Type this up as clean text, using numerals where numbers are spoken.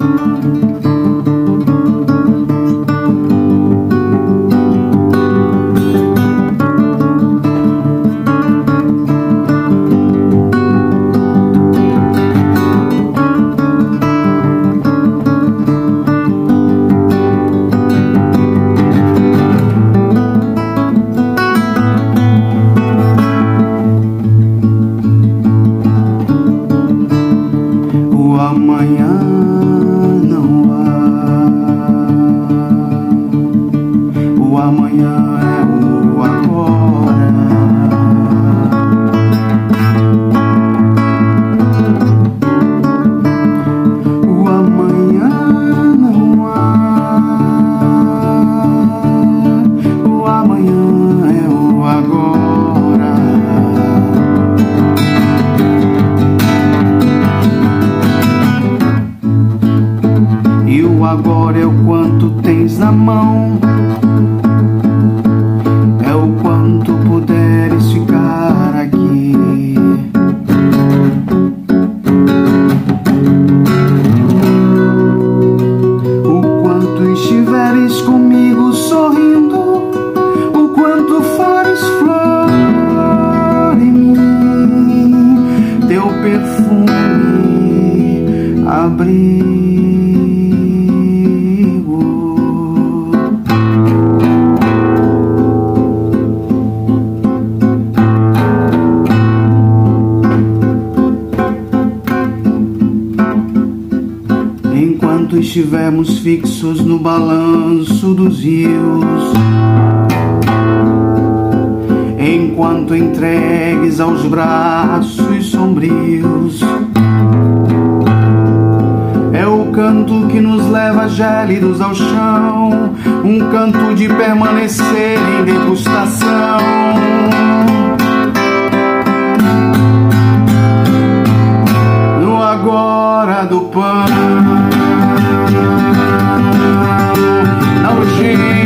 Amanhã não há. O amanhã é o agora. O amanhã não há. O amanhã é o agora. E o agora é o quanto tens na mão, é o quanto puderes ficar aqui. O quanto estiveres comigo sorrindo, o quanto fores flor em mim, teu perfume abrir. Enquanto estivermos fixos no balanço dos rios, enquanto entregues aos braços sombrios, é o canto que nos leva gélidos ao chão, um canto de permanecer em degustação. No agora do pão, na urgência